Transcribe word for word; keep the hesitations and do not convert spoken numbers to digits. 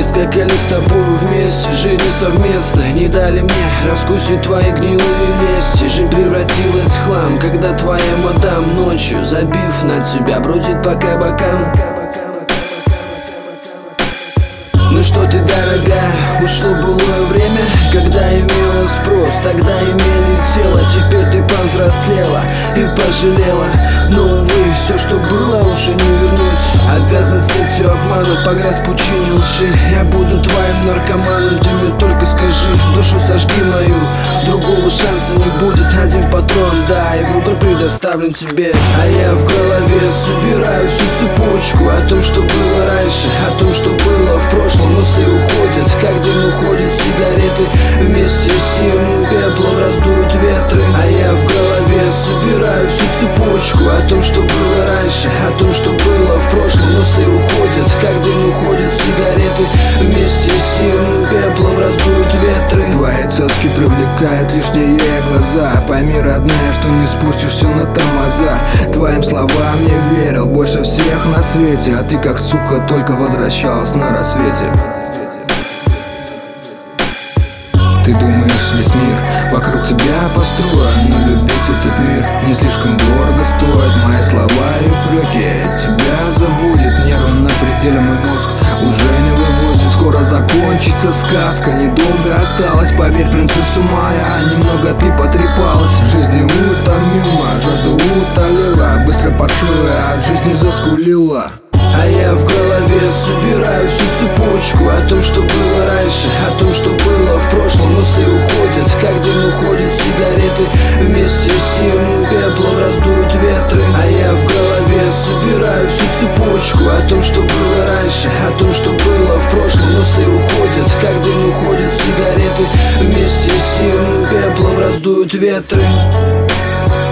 Не скакали с тобой вместе, жизни совместно не дали мне раскусить твои гнилые вести. Жизнь превратилась в хлам, когда твоя мадам ночью, забив на тебя, бродит по кабакам. Ну что ты, дорогая, ушло былое время, когда имела спрос, тогда имели тело. Теперь ты повзрослела и пожалела, но, увы, все, что было, уже не вернуть. Обвязан сетью обмана, погряз в пучине лжи. Я буду твоим наркоманом, ты мне только скажи, душу сожги мою, другого шанса не будет. Один патрон, да, и выбор предоставлен тебе. А я в голове собираю всю цепочку о том, что было раньше, о том, что было в прошлом. Мысли уходят, как дым уходят сигареты, вместе с ним пеплом раздуют ветры. А я в голове собираю всю цепочку о том, что было раньше, о том, что было в прошлом. Мысли уходят, как дым уходят сигареты, вместе с ним пеплом раздуют ветры. Твои цацки привлекают лишние глаза. Пойми, родная, что не спустишься на тормоза. Твоим словам не верил больше всех на свете, а ты как сука только возвращалась на рассвете. Ты думаешь, весь мир вокруг тебя построен, но любить этот мир не слишком дорого стоит. Мои слова и упреки тебя заводят, нервы на пределе, мой мозг уже не вывозит. Скоро закончится сказка, недолго осталось, поверь, принцесса моя, немного ты потрепалась. Жизнь утомила, жажду утолила, быстро паршивая от жизни заскулила. А я в голове собираю всю цепочку о том, что было раньше, о том, что было в прошлом. Мысли уходят, как дым уходят сигареты, вместе с ним пеплом раздуют ветры. А я в голове собираю всю цепочку о том, что было раньше, о том, что было в прошлом. Мысли уходят, как дым уходят сигареты, вместе с ним пеплом раздуют ветры.